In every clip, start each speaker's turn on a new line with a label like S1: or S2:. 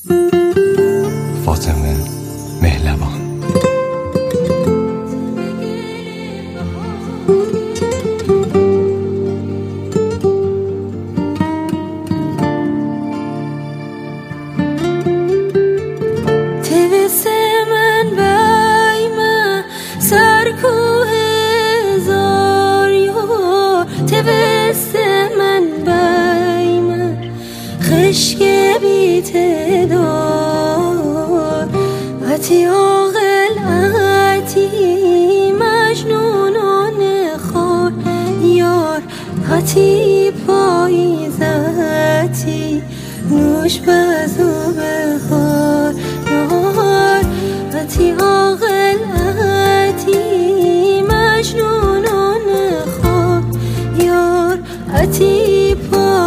S1: فاطمه مهلوان.
S2: عشق بی‌تدار عتی عاقل عتی مجنونانه خار یار عتی پاییزتی نوش بزو بخار یار عتی عاقل عتی مجنونانه خار یار عتی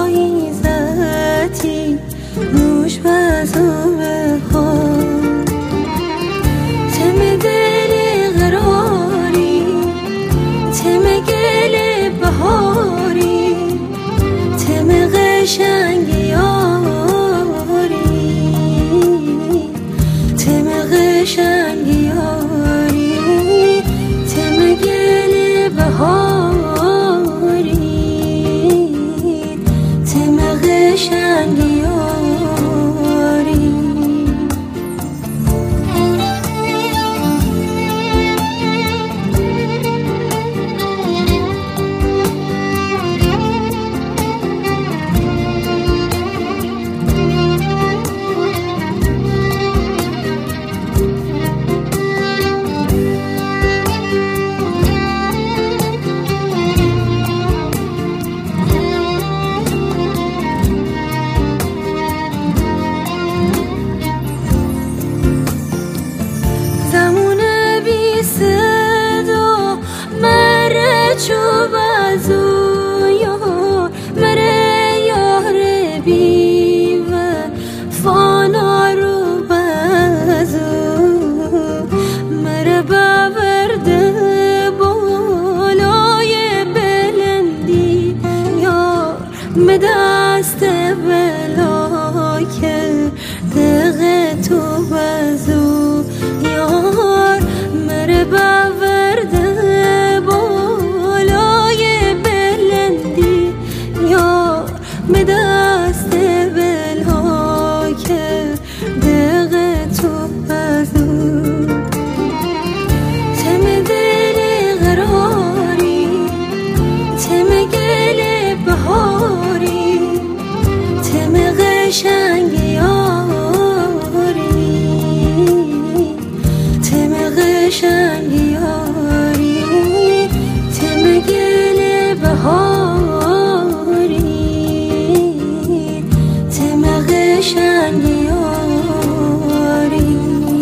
S2: پاییزتی نوش بزو بخور تم دل قراری تم گل بهاری تم قشنگ یاری تم قشنگ یاری تم گل بهاری تم قشنگ یاری چوب ازو یار مره یار بی و فانا رو بازو مره باورده بالای بلندی یار مدست بلا که دقه تو بازو یار مره باورده به دست بلها که دقه تو بزو تم دل قراری تم گل بهاری تم قشنگ یاری تم قشنگ یاری تم گل بهاری قشنگ یاری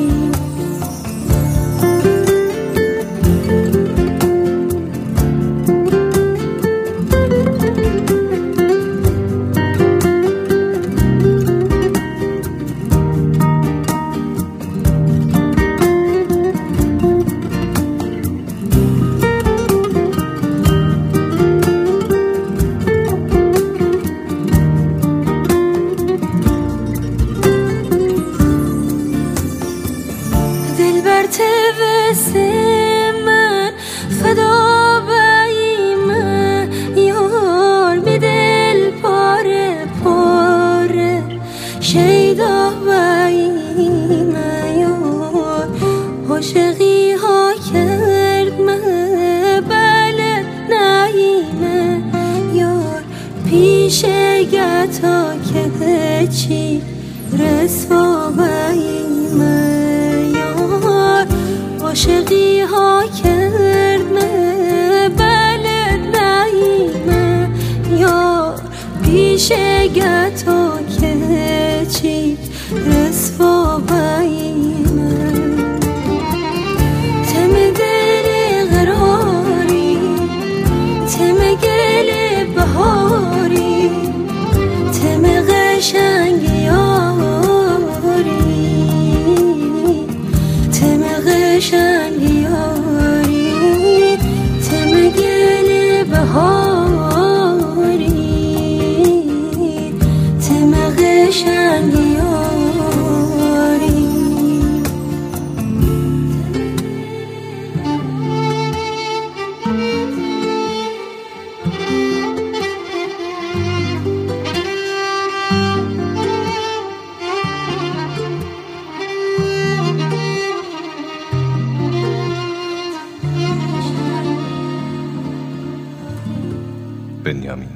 S2: تبسم من فدا بایمه یار می دل پاره پاره شیدا بایمه یار عاشقی ها کرد من بله نایمه یار پیش گتا که چی رسوا بایمه عاشقی ها کرد من بله نایمه یا پیش گتا که چی رسوا بایمه تم دل قراری تم گل بهاری تم قشنگ یاری تم قشنگ یاری تم گل بهاری تم قشنگ یاری
S1: بنیامین.